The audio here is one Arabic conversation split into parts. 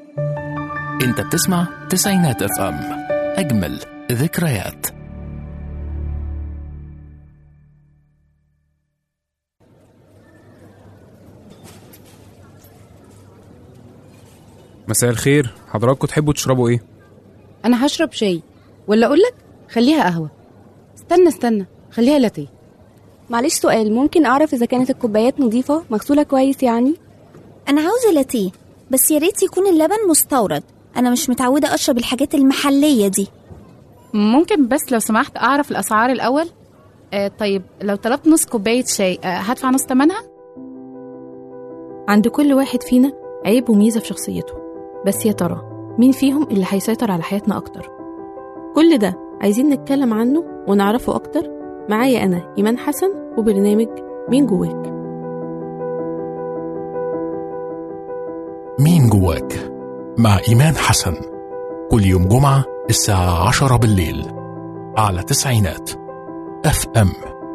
انت بتسمع تسعينات اف ام، اجمل ذكريات. مساء الخير، حضراتكم تحبوا تشربوا ايه؟ انا هشرب شاي، ولا اقولك خليها قهوة. استنى خليها لاتيه. معلش سؤال، ممكن اعرف اذا كانت الكوبايات نظيفة مغسولة كويس يعني؟ انا عاوزة لاتيه، بس يا ريت يكون اللبن مستورد. انا مش متعودة اشرب الحاجات المحلية دي. ممكن بس لو سمحت اعرف الاسعار الاول؟ طيب لو طلبت نص كوباية شاي هدفع نص تمنها؟ عند كل واحد فينا عيب وميزة في شخصيته، بس يا ترى مين فيهم اللي هيسيطر على حياتنا أكتر؟ كل ده عايزين نتكلم عنه ونعرفه أكتر. معايا أنا إيمان حسن وبرنامج مين جواك. مين جواك مع إيمان حسن، كل يوم جمعة الساعة 10 بالليل على تسعينات اف ام.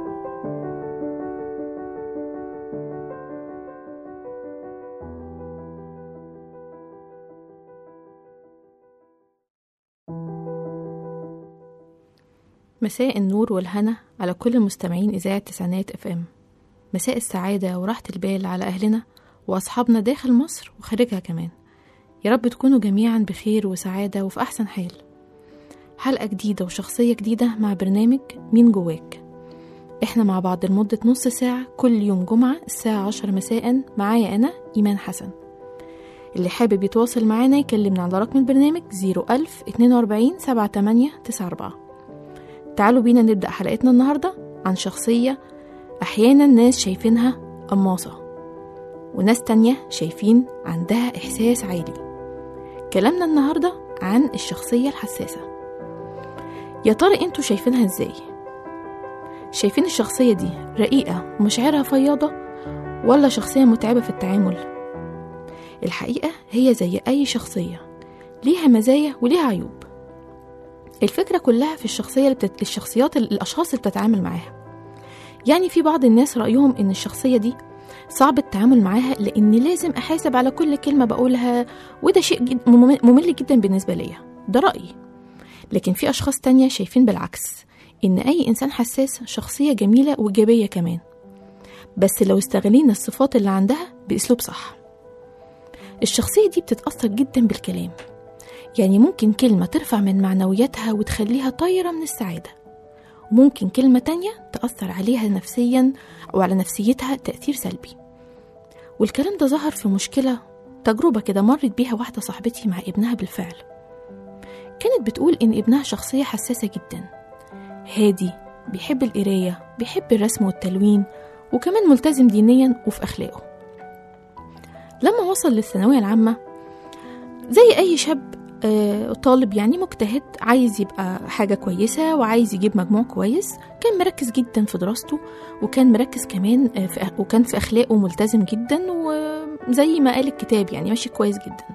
مساء النور والهنا على كل مستمعين إذاعة تسعينات اف ام. مساء السعادة وراحة البال على أهلنا وأصحابنا داخل مصر وخارجها كمان. يا رب تكونوا جميعا بخير وسعادة وفي أحسن حال. حلقة جديدة وشخصية جديدة مع برنامج مين جواك. احنا مع بعض لمدة نص ساعة كل يوم جمعة الساعة 10 مساء. معايا أنا إيمان حسن. اللي حابب يتواصل معانا يكلمنا على رقم البرنامج 01042 7894. تعالوا بينا نبدأ حلقتنا النهاردة عن شخصية أحيانا ناس شايفينها قماصة وناس تانية شايفين عندها إحساس عالي. كلامنا النهاردة عن الشخصية الحساسة. يا ترى انتوا شايفينها ازاي؟ شايفين الشخصية دي رقيقة ومشاعرها فياضة، ولا شخصية متعبة في التعامل؟ الحقيقة هي زي أي شخصية ليها مزايا وليها عيوب. الفكرة كلها في الشخصيات الأشخاص اللي بتتعامل معاها. يعني في بعض الناس رأيهم إن الشخصية دي صعب التعامل معاها لأن لازم أحاسب على كل كلمة بقولها، وده شيء ممل جدا بالنسبة ليا. ده رأيي. لكن في أشخاص تانية شايفين بالعكس، إن أي إنسان حساس شخصية جميلة وإيجابية كمان، بس لو استغلينا الصفات اللي عندها بأسلوب صح. الشخصية دي بتتأثر جدا بالكلام، يعني ممكن كلمة ترفع من معنوياتها وتخليها طايرة من السعادة، وممكن كلمة تانية تأثر عليها نفسيا أو على نفسيتها تأثير سلبي. والكلام ده ظهر في تجربة كده مرت بيها واحدة صاحبتي مع ابنها بالفعل. كانت بتقول إن ابنها شخصية حساسة جدا، هادي، بيحب القراية، بيحب الرسم والتلوين، وكمان ملتزم دينيا وفي أخلاقه. لما وصل للثانوية العامة زي أي شاب طالب يعني مجتهد عايز يبقى حاجة كويسة وعايز يجيب مجموع كويس، كان مركز جدا في دراسته، وكان مركز كمان وكان في أخلاقه ملتزم جدا، وزي ما قال الكتاب يعني ماشي كويس جدا.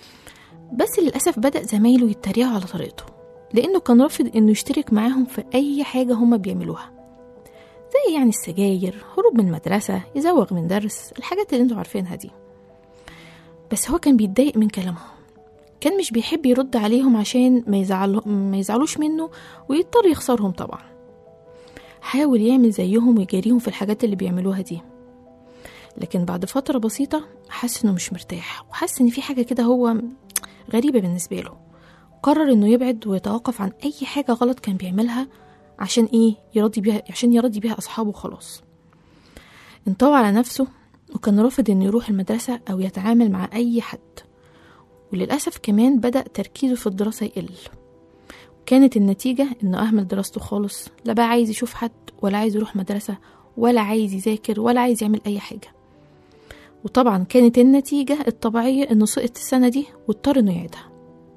بس للأسف بدأ زمايله يتريقوا على طريقته، لأنه كان رافض إنه يشترك معاهم في أي حاجة هما بيعملوها، زي يعني السجاير، هروب من المدرسة، يزوغ من درس، الحاجات اللي انتوا عارفينها دي. بس هو كان بيتضايق من كلامهم، كان مش بيحب يرد عليهم عشان ما يزعلوش منه ويضطر يخسرهم طبعا. حاول يعمل زيهم ويجاريهم في الحاجات اللي بيعملوها دي، لكن بعد فترة بسيطة حس إنه مش مرتاح، وحس إن في حاجة كده هو غريبة بالنسبة له. قرر إنه يبعد ويتوقف عن أي حاجة غلط كان بيعملها عشان يرضي بيها أصحابه خلاص. انطوى على نفسه، وكان رافض إنه يروح المدرسة أو يتعامل مع أي حد. وللأسف كمان بدأ تركيزه في الدراسة يقل. كانت النتيجة إنه أهمل دراسته خالص، لا بقى عايز يشوف حد، ولا عايز يروح مدرسة، ولا عايز يذاكر، ولا عايز يعمل أي حاجة. وطبعا كانت النتيجة الطبيعية إنه سقط السنة دي واضطر إنه يعيدها.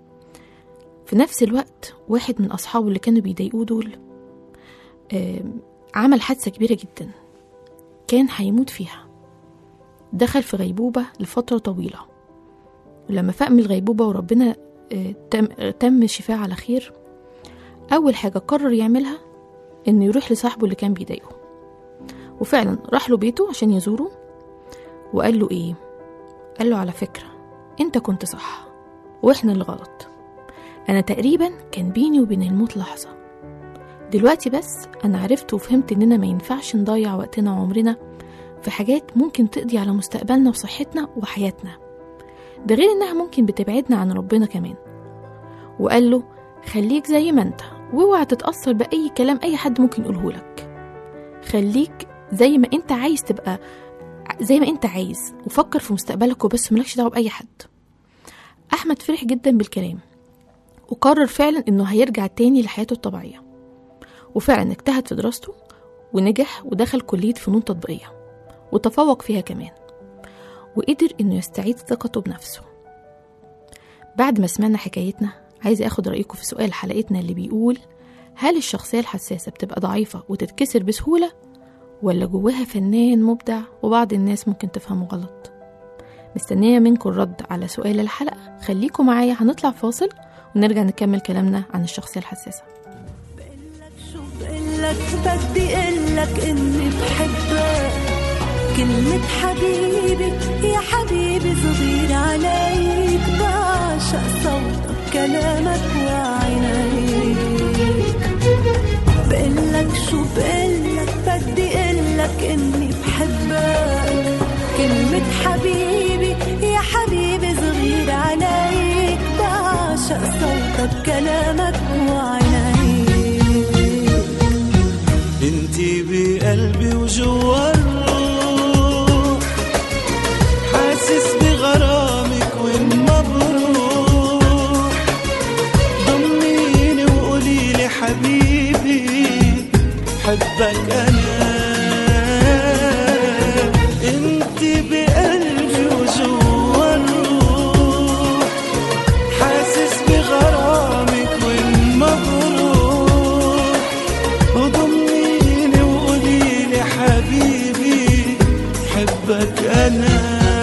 في نفس الوقت واحد من أصحابه اللي كانوا بيضايقوه دول عمل حادثة كبيرة جدا كان هيموت فيها. دخل في غيبوبة لفترة طويلة، ولما فاق من الغيبوبة وربنا تم الشفاء على خير، أول حاجة قرر يعملها إنه يروح لصاحبه اللي كان بيضايقه. وفعلا راح له بيته عشان يزوره، وقال له إيه؟ قال له على فكرة أنت كنت صح، وإحنا اللي غلط. أنا تقريبا كان بيني وبين الموت لحظة. دلوقتي بس أنا عرفت وفهمت إننا ما ينفعش نضيع وقتنا وعمرنا في حاجات ممكن تقضي على مستقبلنا وصحتنا وحياتنا، ده غير إنها ممكن بتبعدنا عن ربنا كمان. وقال له خليك زي ما انت، واوعى تتأثر بأي كلام أي حد ممكن يقوله لك. خليك زي ما انت عايز تبقى، زي ما انت عايز، وفكر في مستقبلك وبس، ملكش دعوة بأي حد. أحمد فرح جدا بالكلام وقرر فعلا إنه هيرجع تاني لحياته الطبيعية، وفعلا اجتهد في دراسته ونجح ودخل كلية فنون تطبيقية وتفوق فيها كمان، وقدر إنه يستعيد ثقته بنفسه. بعد ما سمعنا حكايتنا، عايزة أخد رأيكم في سؤال حلقتنا اللي بيقول: هل الشخصية الحساسة بتبقى ضعيفة وتتكسر بسهولة، ولا جواها فنان مبدع وبعض الناس ممكن تفهمه غلط؟ مستنية منكم الرد على سؤال الحلقة. خليكم معايا، هنطلع فاصل ونرجع نكمل كلامنا عن الشخصية الحساسة. بقلك بدي قلك إني بحبك، كلمة حبيبي يا حبيبي صغير عليك، بعشق صوتك كلامك وعينيك. بقلك شو بقلك بدي قلك إني بحبك، كلمة حبيبي يا حبيبي صغير عليك، بعشق صوتك كلامك وعينيك. انتي بقلبي وجوا الروح، حاسس بغرامك وين ما بروح، ضميني وقوليلي حبيبي حبك أنا. انتي بقلبي وجوا الروح، حاسس بغرامك وين ما بروح، وضميني وقوليلي حبيبي حبك أنا.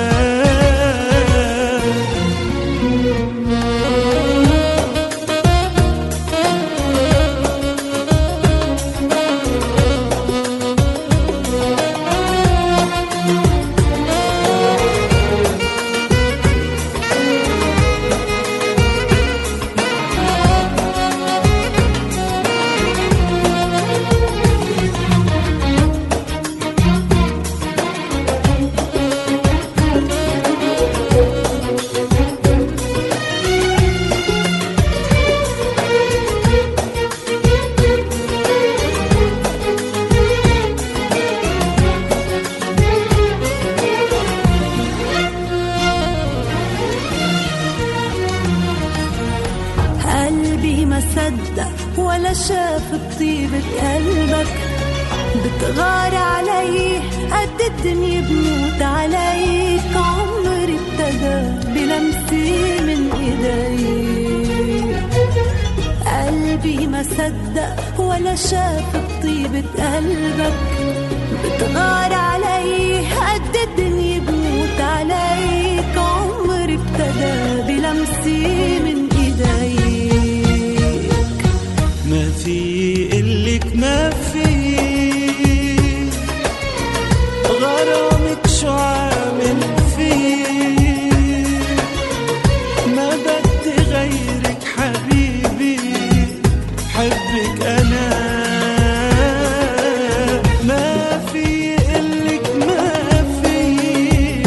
ولا شاف بطيبة قلبك، بتغار عليه قد الدنيا بموت عليك، عمري ابتدى بلمسي من ايديك. قلبي ما صدق ولا شاف بطيبة قلبك، بتغار عليه قد الدنيا بموت عليك، عمري ابتدى بلمسي من ايديك. ما في قلك ما في غرامك شو عامل فيه، ما بدي غيرك حبيبي حبك أنا. ما في قلك ما في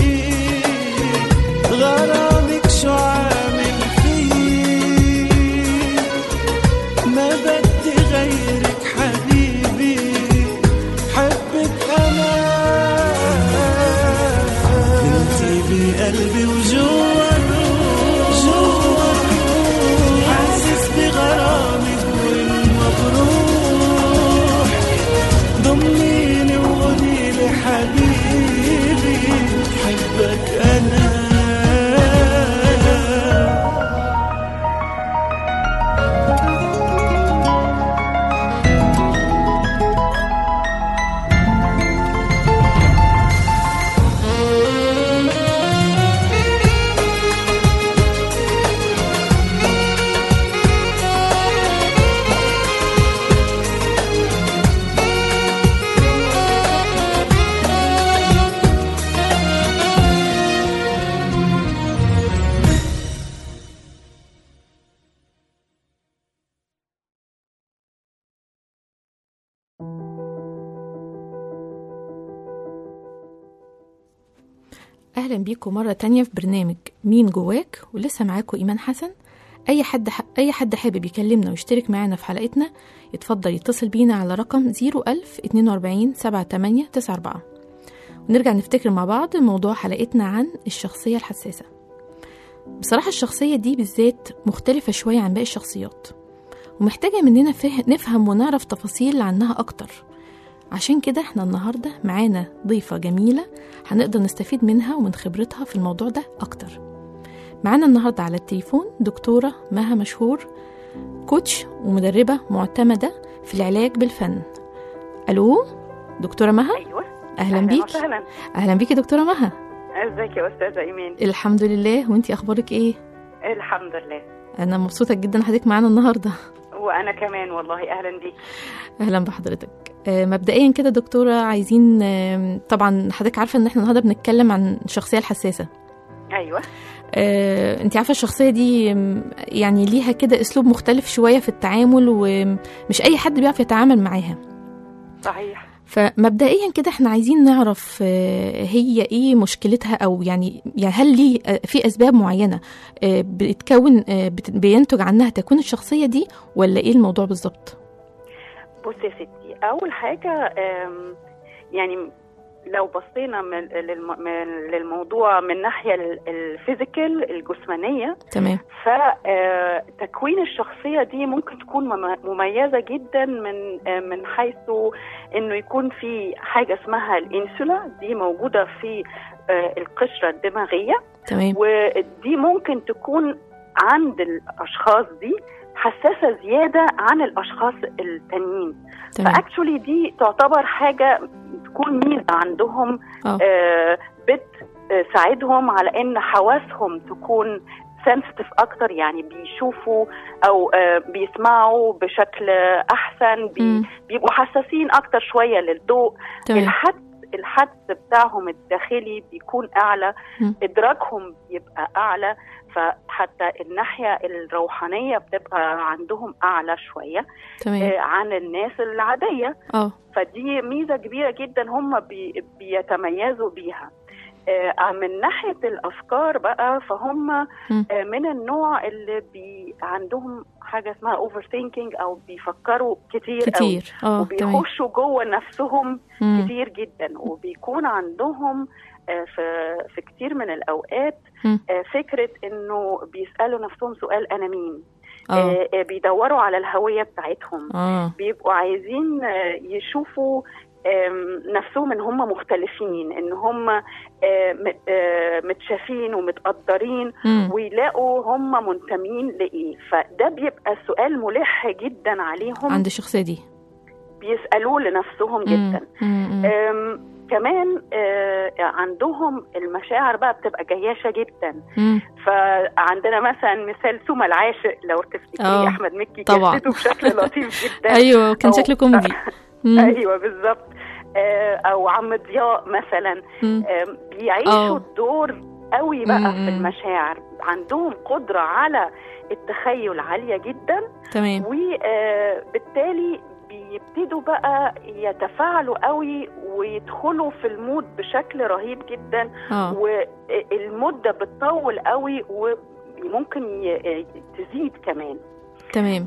أهلا بيكم مرة تانية في برنامج مين جواك، ولسه معاكم إيمان حسن. أي حد حابب يكلمنا ويشترك معانا في حلقتنا يتفضل يتصل بينا على رقم 01042 7894. ونرجع نفتكر مع بعض موضوع حلقتنا عن الشخصية الحساسة. بصراحة الشخصية دي بالذات مختلفة شوية عن باقي الشخصيات، ومحتاجة مننا نفهم ونعرف تفاصيل عنها أكتر. عشان كده احنا النهاردة معانا ضيفة جميلة هنقدر نستفيد منها ومن خبرتها في الموضوع ده أكتر. معانا النهاردة على التليفون دكتورة مها مشهور، كوتش ومدربة معتمدة في العلاج بالفن. ألو دكتورة مها؟ أيوة. أهلا بيكي. أهلا بيكي دكتورة مها. ازيك يا أستاذة إيمان؟ الحمد لله، وانتي أخبارك إيه؟ الحمد لله. أنا مبسوطة جدا حضرتك معانا النهاردة. وأنا كمان والله. أهلا بيك. أهلا بحضرتك. مبدئيا كده دكتورة، عايزين طبعا حضرتك عارفة ان احنا النهاردة بنتكلم عن الشخصية الحساسة. أيوة. انت عارفة الشخصية دي يعني ليها كده اسلوب مختلف شوية في التعامل، ومش اي حد بيعرف يتعامل معاها. صحيح. فمبدئيا كده احنا عايزين نعرف هي ايه مشكلتها، او يعني هل ليه في اسباب معينة بتكون بينتج عنها تكون الشخصية دي، ولا ايه الموضوع بالظبط؟ بصي يا ستي، اول حاجة يعني لو بصينا للموضوع من ناحية الفيزيكال الجسمانية، تمام، فتكوين الشخصية دي ممكن تكون مميزة جدا من حيث انه يكون في حاجة اسمها الانسولا، دي موجودة في القشرة الدماغية. تمام. ودي ممكن تكون عند الاشخاص دي حساسة زيادة عن الاشخاص التانيين. فاكتشولي دي تعتبر حاجة تكون ميزة عندهم، بتساعدهم على ان حواسهم تكون سنسيتيف اكتر، يعني بيشوفوا او بيسمعوا بشكل احسن، بيبقوا حساسين اكتر شوية للضوء. الحدس بتاعهم الداخلي بيكون اعلى، ادراكهم بيبقى اعلى، فحتى الناحية الروحانية بتبقى عندهم اعلى شوية عن الناس العادية. فدي ميزة كبيرة جدا هم بيتميزوا بيها. من ناحية الأفكار بقى، فهم من النوع اللي عندهم حاجة اسمها overthinking، أو بيفكروا كتير. وبيخشوا جوه نفسهم كتير جدا، وبيكون عندهم في كتير من الأوقات فكرة إنه بيسألوا نفسهم سؤال أنا مين. بيدوروا على الهوية بتاعتهم. بيبقوا عايزين يشوفوا نفسهم ان هم مختلفين، ان هم متشافين ومتقدرين، ويلاقوا هم منتمين لايه. فده بيبقى سؤال ملح جدا عليهم عند الشخصيه دي، بيسالوه لنفسهم جدا. كمان عندهم المشاعر بقى بتبقى جياشة جدا. فعندنا مثلا مثال سوما العاشق، لو تفتكري احمد مكي جسده بشكل لطيف جدا. ايوه، كان شكله كوميدي. ايوه بالظبط. او عم ضياء مثلا، بيعيشوا الدور قوي بقى في المشاعر، عندهم قدرة على التخيل عالية جدا. تمام. وبالتالي بيبتدوا بقى يتفاعلوا قوي ويدخلوا في المود بشكل رهيب جدا. والمدة بتطول قوي وممكن تزيد كمان. تمام.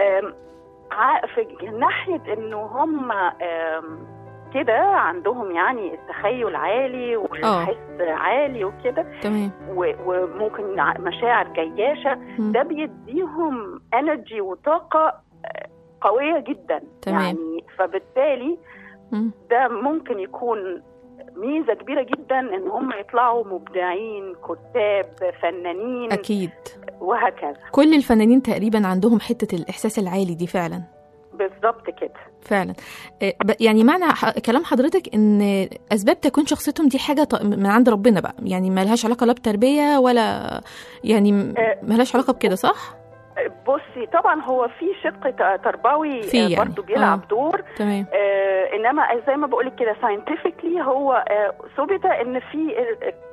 في ناحية انه هم كده عندهم يعني التخيل عالي والحس عالي وكده. تمام. وممكن مشاعر جياشة. ده بيديهم انرجي وطاقة قوية جدا. تمام. يعني فبالتالي ده ممكن يكون ميزة كبيرة جدا ان هم يطلعوا مبدعين، كتاب، فنانين. اكيد. وهكذا. كل الفنانين تقريبا عندهم حتة الاحساس العالي دي فعلا. بالظبط كده فعلا. يعني معنى كلام حضرتك ان اسباب تكون شخصيتهم دي حاجة من عند ربنا بقى، يعني ما لهاش علاقة لا بتربية ولا يعني ما لهاش علاقة بكده، صح؟ بصي طبعا هو في شق تربوي يعني. برضو بيلعب دور. تمام. انما زي ما بقولك كده ساينتيفيكلي هو ثبت ان في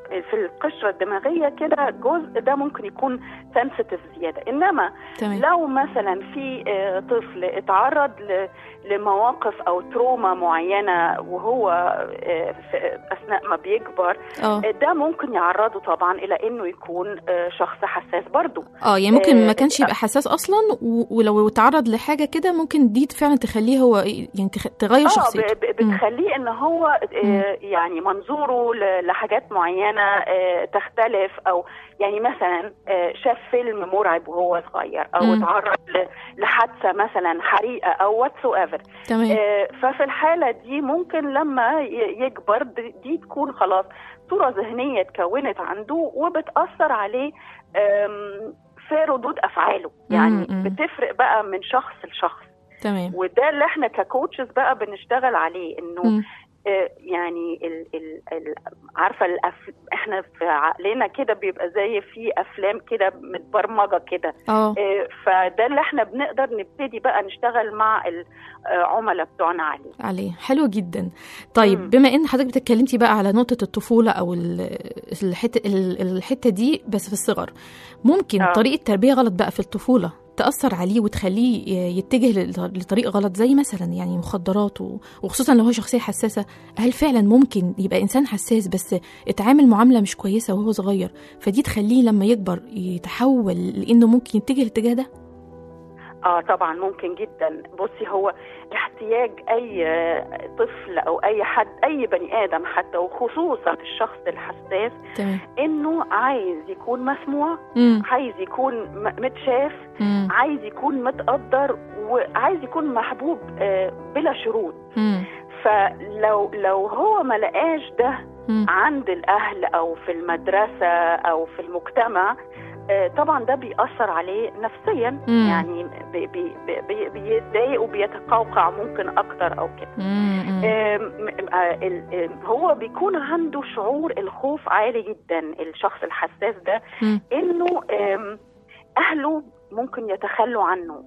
في القشرة الدماغية كده جزء ده ممكن يكون سنسيتيف زيادة. إنما تمام. لو مثلا في طفل اتعرض لمواقف أو تروما معينة وهو أثناء ما بيكبر، ده ممكن يعرضه طبعا إلى إنه يكون شخص حساس برضو. يعني ممكن ما كانش يبقى حساس أصلا، ولو تعرض لحاجة كده ممكن دي فعلا تخليه هو يعني تغير شخصيته. بتخليه إن هو يعني منظوره لحاجات معينة تختلف، أو يعني مثلا شاف فيلم مرعب وهو صغير، أو اتعرض لحادثة مثلا حريقة أو whatsoever. ففي الحالة دي ممكن لما يكبر دي تكون خلاص صورة ذهنية اتكونت عنده وبتأثر عليه في ردود أفعاله. يعني بتفرق بقى من شخص لشخص. تمام. وده اللي احنا ككوتشز بقى بنشتغل عليه، انه يعني عارفه احنا في عقلنا كده بيبقى زي في افلام كده متبرمجه كده. فده اللي احنا بنقدر نبتدي بقى نشتغل مع العملاء بتوعنا عليه. حلو جدا. طيب بما ان حضرتك بتتكلمتي بقى على نقطه الطفوله او الحته دي بس في الصغر، ممكن طريقه تربيه غلط بقى في الطفوله تأثر عليه وتخليه يتجه لطريق غلط، زي مثلا يعني مخدرات، وخصوصا لو هو شخصية حساسة. هل فعلا ممكن يبقى إنسان حساس بس اتعامل معاملة مش كويسة وهو صغير، فدي تخليه لما يكبر يتحول لأنه ممكن يتجه الاتجاه ده؟ طبعا ممكن جدا. بصي، هو احتياج اي طفل او اي حد، اي بني ادم حتى، وخصوصا الشخص الحساس، انه عايز يكون مسموع، عايز يكون متشاف، عايز يكون متقدر، وعايز يكون محبوب بلا شروط. فلو هو ما لقاش ده عند الاهل او في المدرسة او في المجتمع، طبعا ده بيأثر عليه نفسيا. يعني بيتضايق وبيتقوقع ممكن اكتر او كده. هو بيكون عنده شعور الخوف عالي جدا الشخص الحساس ده، انه اهله ممكن يتخلوا عنه.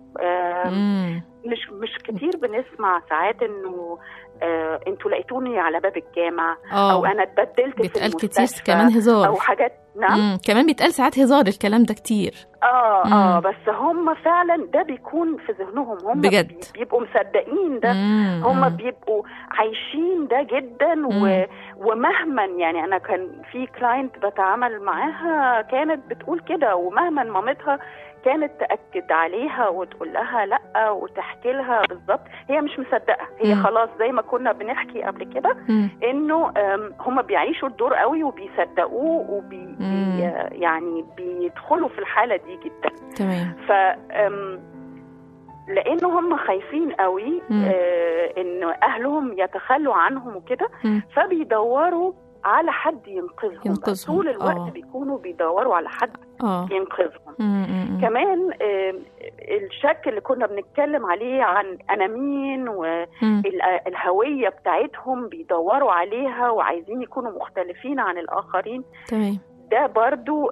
مش كتير بنسمع ساعات انه انتوا لقيتوني على باب الجامع، او انا اتبدلت في المستشفى، كتير كمان هزار او حاجات. نعم. كمان بيتقال ساعات هزار الكلام ده كتير. بس هم فعلا ده بيكون في ذهنهم، هم بجد بيبقوا مصدقين ده. هم بيبقوا عايشين ده جدا. ومهما يعني انا كان في كلاينت بتعامل معاها كانت بتقول كده، ومهما مامتها كانت تأكد عليها وتقول لها لأ وتحكي لها بالظبط، هي مش مصدقة. هي خلاص زي ما كنا بنحكي قبل كده، انه هم بيعيشوا الدور قوي وبيصدقوه يعني بيدخلوا في الحالة دي جدا. تمام. لأنه هم خايفين قوي إنه أهلهم يتخلوا عنهم وكده، فبيدوروا على حد ينقذهم. طول الوقت بيكونوا بيدوروا على حد ينقذهم. كمان الشك اللي كنا بنتكلم عليه عن أنا مين والهوية بتاعتهم، بيدوروا عليها وعايزين يكونوا مختلفين عن الآخرين. تمام. ده برضو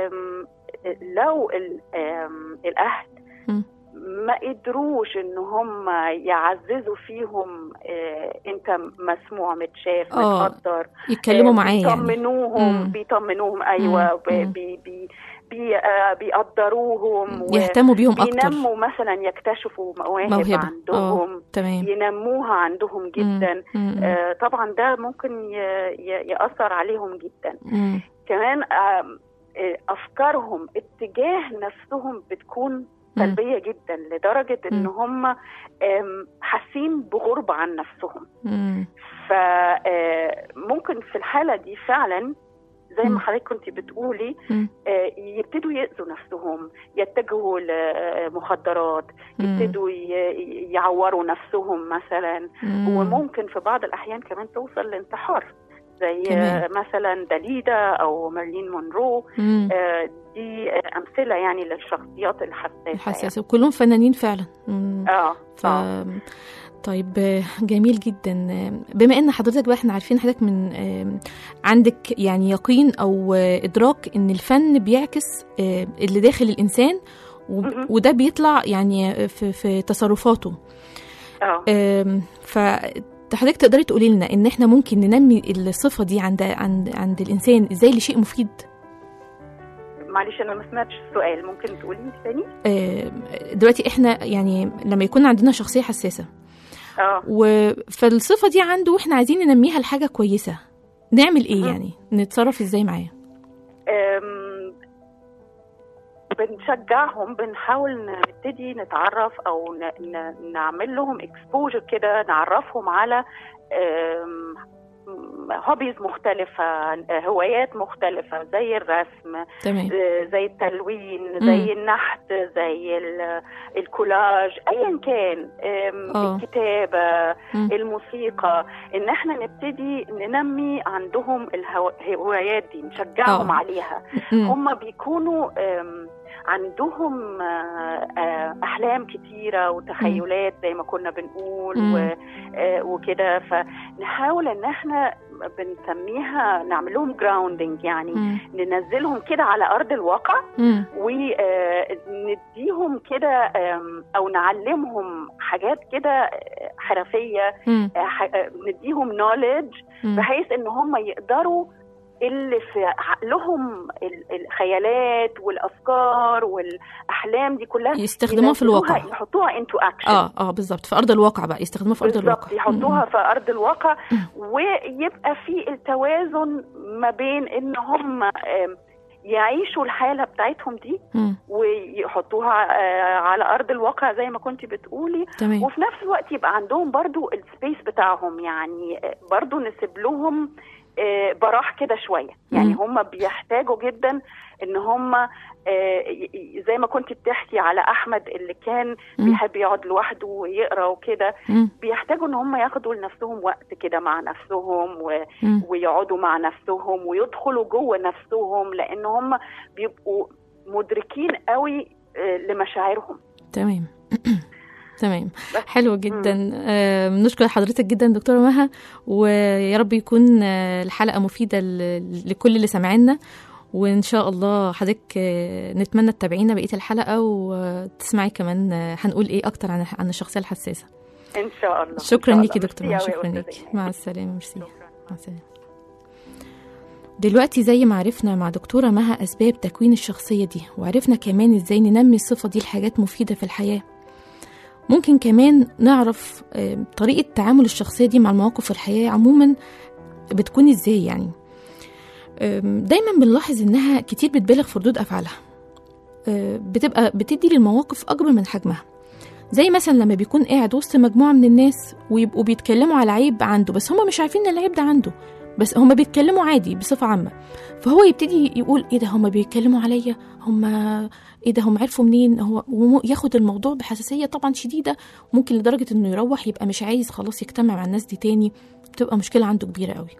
لو الأهل ما قدروش ان هم يعززوا فيهم انت مسموع متشاف متقدر، يتكلموا معاه، بيطمنوهم ايوه، بيقدروهم، يهتموا بيهم اكتر، بينموا مثلا يكتشفوا مواهب عندهم، ينموها عندهم جدا. طبعا ده ممكن يأثر عليهم جدا. كمان افكارهم اتجاه نفسهم بتكون سلبية جدا، لدرجة ان هم حاسين بغربة عن نفسهم. فممكن في الحالة دي فعلا زي ما حضرتك كنتي بتقولي يبتدوا يأذوا نفسهم، يتجهوا لمخدرات، يبتدوا يعوروا نفسهم مثلا، وممكن في بعض الأحيان كمان توصل للانتحار، زي مثلا داليدا أو مارلين مونرو. دي أمثلة يعني للشخصيات الحساسة. وكلهم فنانين فعلا. طيب جميل جدا. بما ان حضرتك بقى احنا عارفين حضرتك من عندك يعني يقين او ادراك ان الفن بيعكس اللي داخل الانسان، وده بيطلع يعني في تصرفاته. حضرتك تقدري تقولي لنا ان احنا ممكن ننمي الصفه دي عند الانسان ازاي لشيء مفيد؟ معلش انا ما سمعتش السؤال، ممكن تقولي تاني؟ دلوقتي احنا يعني لما يكون عندنا شخصيه حساسه فالصفه دي عنده واحنا عايزين ننميها لحاجه كويسه، نعمل ايه يعني؟ نتصرف ازاي معاه؟ بنشجعهم، بنحاول نبتدي نتعرف او نعمل لهم اكسبوجر كده، نعرفهم على هوبيز مختلفة، هوايات مختلفة زي الرسم، زي التلوين، زي النحت، زي الكولاج، ايا كان، الكتابة، الموسيقى، ان احنا نبتدي ننمي عندهم الهوايات دي، نشجعهم عليها. هم بيكونوا عندهم أحلام كتيرة وتخيلات زي ما كنا بنقول وكده، فنحاول ان احنا بنسميها نعمل لهم جراوندنج، يعني ننزلهم كده على أرض الواقع ونديهم كده أو نعلمهم حاجات كده حرفية، نديهم نوليدج بحيث ان هم يقدروا اللي في عقلهم الخيالات والافكار والاحلام دي كلها يستخدموها في الواقع، يحطوها انتو اكشن. بالظبط، في ارض الواقع بقى، يستخدموها في ارض الواقع، يحطوها في ارض الواقع، ويبقى في التوازن ما بين ان هم يعيشوا الحالة بتاعتهم دي ويحطوها على أرض الواقع زي ما كنتي بتقولي، وفي نفس الوقت يبقى عندهم برضو السبيس بتاعهم، يعني برضو نسيب لهم براح كده شوية، يعني هم بيحتاجوا جدا ان هم زي ما كنت بتحكي على احمد اللي كان بيحب يقعد لوحده ويقرا وكده، بيحتاجوا ان هم ياخدوا لنفسهم وقت كده مع نفسهم ويقعدوا مع نفسهم ويدخلوا جوه نفسهم، لان هم بيبقوا مدركين قوي لمشاعرهم. تمام. حلو جدا. نشكر حضرتك جدا دكتورة مها، ويا رب يكون الحلقة مفيدة لكل اللي سمعنا، وإن شاء الله حضرتك نتمنى تتابعينا بقية الحلقة وتسمعي كمان هنقول إيه أكتر عن الشخصية الحساسة إن شاء الله. شكرا ليكي دكتورة، شكرا ليكي، مع السلامة. ميرسي، مع السلامة. دلوقتي زي ما عرفنا مع دكتورة مها أسباب تكوين الشخصية دي، وعرفنا كمان إزاي ننمي الصفة دي لحاجات مفيدة في الحياة، ممكن كمان نعرف طريقة تعامل الشخصية دي مع المواقف في الحياة عموما بتكون ازاي. يعني دايما بنلاحظ انها كتير بتبالغ في ردود افعالها، بتبقى بتدي للمواقف اكبر من حجمها، زي مثلا لما بيكون قاعد وسط مجموعة من الناس ويبقوا بيتكلموا على عيب عنده، بس هم مش عارفين ان العيب ده عنده، بس هم بيتكلموا عادي بصفة عامة، فهو يبتدي يقول ايه ده، هم بيتكلموا عليا، هم ايه ده، هم عرفوا منين، هو ياخد الموضوع بحساسية طبعا شديدة، ممكن لدرجة انه يروح يبقى مش عايز خلاص يجتمع مع الناس دي تاني، بتبقى مشكلة عنده كبيرة قوي.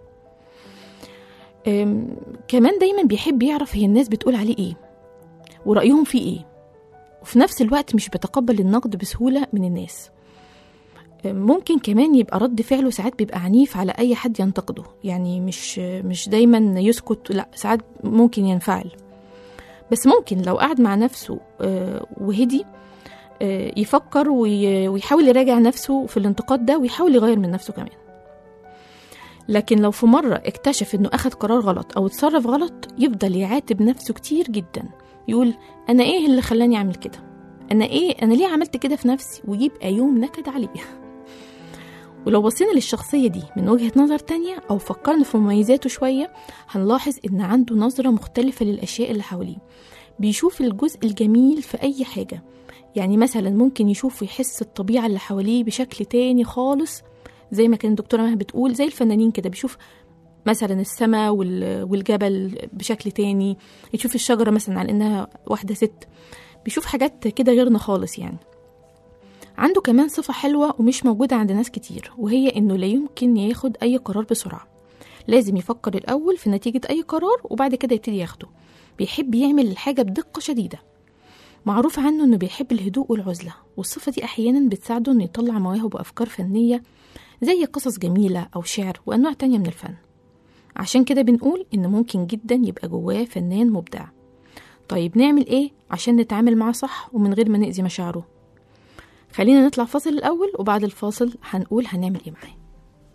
كمان دايما بيحب يعرف هي الناس بتقول عليه ايه ورأيهم فيه ايه، وفي نفس الوقت مش بيتقبل النقد بسهولة من الناس. ممكن كمان يبقى رد فعله ساعات بيبقى عنيف على أي حد ينتقده، يعني مش دايما يسكت، لا ساعات ممكن ينفعل، بس ممكن لو قعد مع نفسه وهدي يفكر ويحاول يراجع نفسه في الانتقاد ده ويحاول يغير من نفسه كمان. لكن لو في مرة اكتشف انه اخد قرار غلط او اتصرف غلط، يفضل يعاتب نفسه كتير جدا، يقول انا ايه اللي خلاني اعمل كده، انا ليه عملت كده في نفسي، ويبقى يوم نكد عليه. ولو بصينا للشخصية دي من وجهة نظر تانية أو فكرنا في مميزاته شوية، هنلاحظ إن عنده نظرة مختلفة للأشياء اللي حواليه، بيشوف الجزء الجميل في أي حاجة، يعني مثلا ممكن يشوف ويحس الطبيعة اللي حواليه بشكل تاني خالص، زي ما كان الدكتورة مها بتقول، زي الفنانين كده، بيشوف مثلا السماء والجبل بشكل تاني، يشوف الشجرة مثلا على إنها واحدة ست، بيشوف حاجات كده غيرنا خالص. يعني عنده كمان صفة حلوة ومش موجودة عند ناس كتير، وهي إنه لا يمكن ياخد أي قرار بسرعة، لازم يفكر الأول في نتيجة أي قرار وبعد كده يبتدي ياخده. بيحب يعمل الحاجة بدقة شديدة. معروف عنه إنه بيحب الهدوء والعزلة، والصفة دي أحيانا بتساعده إنه يطلع مواهب وأفكار فنية زي قصص جميلة أو شعر وأنواع تانية من الفن. عشان كده بنقول إنه ممكن جدا يبقى جواه فنان مبدع. طيب نعمل إيه عشان نتعامل معاه صح ومن غير ما نأذي مشاعره؟ خلينا نطلع فاصل الأول، وبعد الفاصل هنقول هنعمل إيه معاه.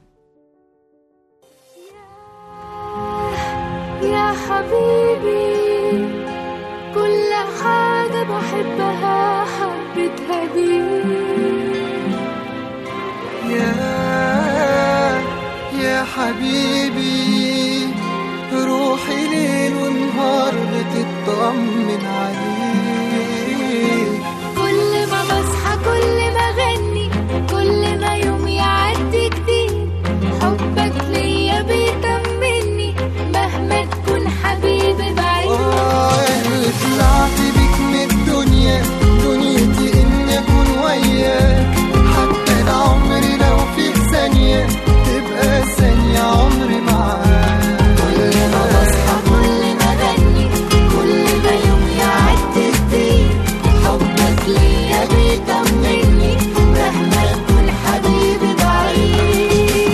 بحبها حبتها دي. يا حبيبي روحي ليل ونهار بتطمن عليك. كل ما بصحى كل ما غني كل ما يوم يعدي جديد حبك ليا بيطمني مهما تكون حبيبي بعيد. اللي طلعت بيك من الدنيا دنيتي اني اكون وياك حتى العمر لو في ثانية تبقى ثانية عمري معاك. كل ما بصحى كل ما غني كل ما يوم يعدي جديد حبك ليا بيطمني مهما تكون حبيبي بعيد.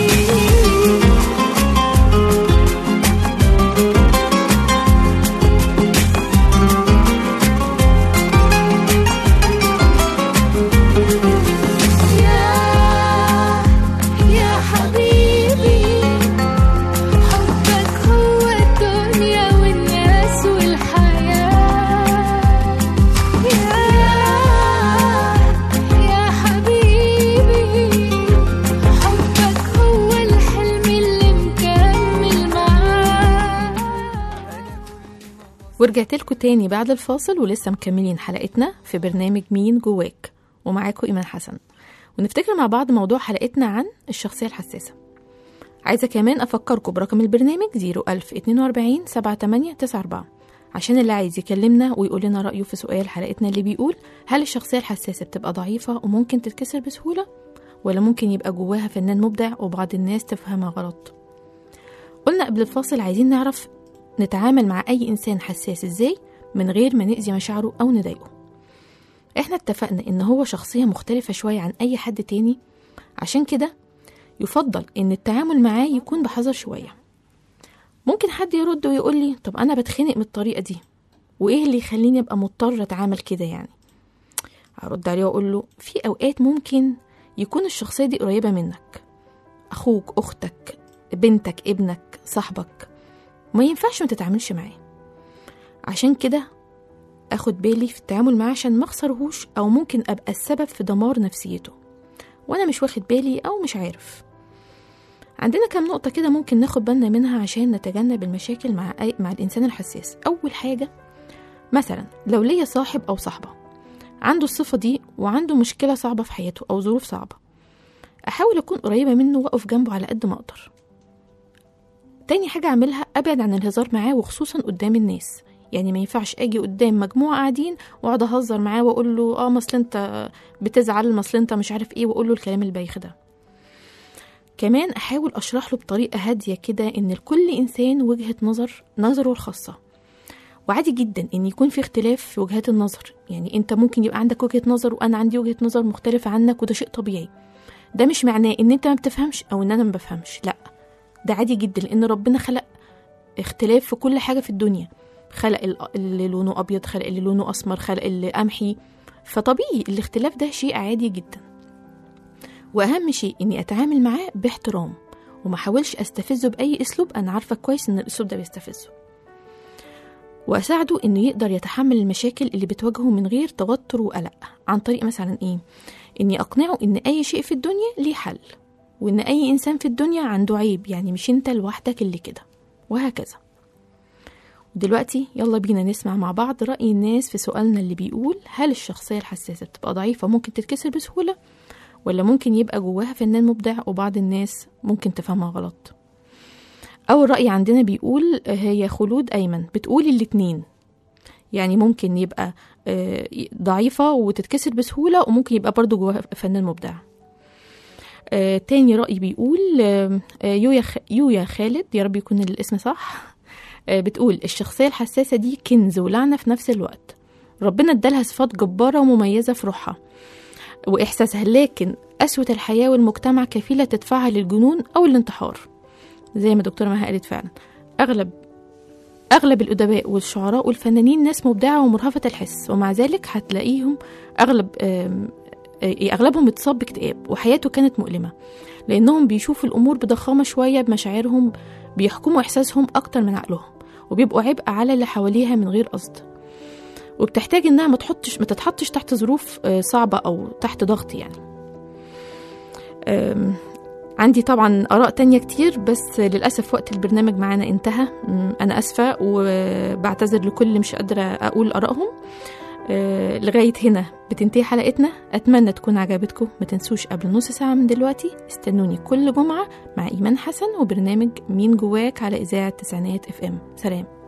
يا حبيبي حبك هو الدنيا والناس والحياة. يا حبيبي حبك هو الحلم اللي مكمل معاك. ورجعت لكم تاني بعد الفاصل ولسه مكملين حلقتنا في برنامج مين جواك، ومعاكم إيمان حسن، ونفتكر مع بعض موضوع حلقتنا عن الشخصية الحساسة. عايزة كمان أفكركم برقم البرنامج 01042 7894 عشان اللي عايز يكلمنا ويقول لنا رأيه في سؤال حلقتنا اللي بيقول هل الشخصية الحساسة بتبقى ضعيفة وممكن تتكسر بسهولة، ولا ممكن يبقى جواها فنان مبدع وبعض الناس تفهمها غلط؟ قلنا قبل الفاصل عايزين نعرف نتعامل مع أي إنسان حساس إزاي من غير ما نأذي مشاعره أو نضايقه. احنا اتفقنا ان هو شخصية مختلفة شوية عن اي حد تاني، عشان كده يفضل ان التعامل معاه يكون بحذر شوية. ممكن حد يرد ويقول لي طب انا بتخنق من الطريقة دي وايه اللي يخليني ابقى مضطر اتعامل كده يعني؟ هرد عليه واقول له في اوقات ممكن يكون الشخصية دي قريبة منك، اخوك، اختك، بنتك، ابنك، صاحبك، ما ينفعش ما تتعاملش معاه. عشان كده اخد بالي في التعامل معاه عشان ما اخسرهوش او ممكن ابقى السبب في دمار نفسيته وانا مش واخد بالي او مش عارف. عندنا كام نقطة كده ممكن ناخد بالنا منها عشان نتجنب المشاكل مع الانسان الحساس. اول حاجة، مثلا لو ليا صاحب او صاحبة عنده الصفة دي وعنده مشكلة صعبة في حياته او ظروف صعبة، احاول اكون قريبة منه واقف جنبه على قد ما اقدر. تاني حاجة اعملها، ابعد عن الهزار معاه وخصوصا قدام الناس. يعني ما ينفعش اجي قدام مجموعه قاعدين واقعد اهزر معاه واقول له مصل انت بتزعل، مصل انت مش عارف ايه، واقول له الكلام البايخ ده. كمان احاول اشرح له بطريقه هاديه كده ان لكل انسان وجهه نظره الخاصه، وعادي جدا ان يكون في اختلاف في وجهات النظر. يعني انت ممكن يبقى عندك وجهه نظر وانا عندي وجهه نظر مختلفه عنك، وده شيء طبيعي. ده مش معناه ان انت ما بتفهمش او ان انا ما بفهمش، لا، ده عادي جدا، لان ربنا خلق اختلاف في كل حاجه في الدنيا. خلق اللي لونه أبيض، خلق اللي لونه أسمر، خلق اللي قمحي، فطبيعي الاختلاف ده شيء عادي جدا. وأهم شيء إني أتعامل معاه باحترام وما حاولش أستفزه بأي أسلوب أنا عارفة كويس إن الأسلوب ده بيستفزه، وأساعده إنه يقدر يتحمل المشاكل اللي بتواجهه من غير توتر وقلق. عن طريق مثلا إيه؟ إني أقنعه إن أي شيء في الدنيا ليه حل، وإن أي إنسان في الدنيا عنده عيب، يعني مش أنت لوحدك اللي كده، وهكذا. دلوقتي يلا بينا نسمع مع بعض رأي الناس في سؤالنا اللي بيقول هل الشخصية الحساسة بتبقى ضعيفة ممكن تتكسر بسهولة، ولا ممكن يبقى جواها فنان مبدع وبعض الناس ممكن تفهمها غلط؟ أول رأي عندنا بيقول هي خلود أيمن، بتقول الاتنين، يعني ممكن يبقى ضعيفة وتتكسر بسهولة، وممكن يبقى برضو جواها فنان مبدع. تاني رأي بيقول يويا خالد، يا رب يكون الاسم صح، بتقول الشخصية الحساسة دي كنز ولعنة في نفس الوقت، ربنا ادالها صفات جبارة ومميزة في روحها وإحساسها، لكن قسوة الحياة والمجتمع كفيلة تدفعها للجنون أو الانتحار. زي ما دكتورة مها قالت فعلا، أغلب الأدباء والشعراء والفنانين ناس مبدعة ومرهفة الحس، ومع ذلك هتلاقيهم أغلبهم اتصاب باكتئاب وحياته كانت مؤلمة، لأنهم بيشوفوا الأمور بضخامة شوية بمشاعرهم، بيحكموا إحساسهم أكتر من عقلهم، وبيبقوا عبء على اللي حواليها من غير قصد. وبتحتاج انها ما تتحطش تحت ظروف صعبة او تحت ضغط يعني. عندي طبعا آراء تانية كتير، بس للأسف وقت البرنامج معانا انتهى. أنا أسفة وبعتذر لكل اللي مش قادرة أقول آرائهم. لغاية هنا بتنتهي حلقتنا. أتمنى تكون عجبتكم. ما تنسوش قبل نص ساعة من دلوقتي استنوني كل جمعة مع إيمان حسن وبرنامج مين جواك على إذاعة تسعينات FM. سلام.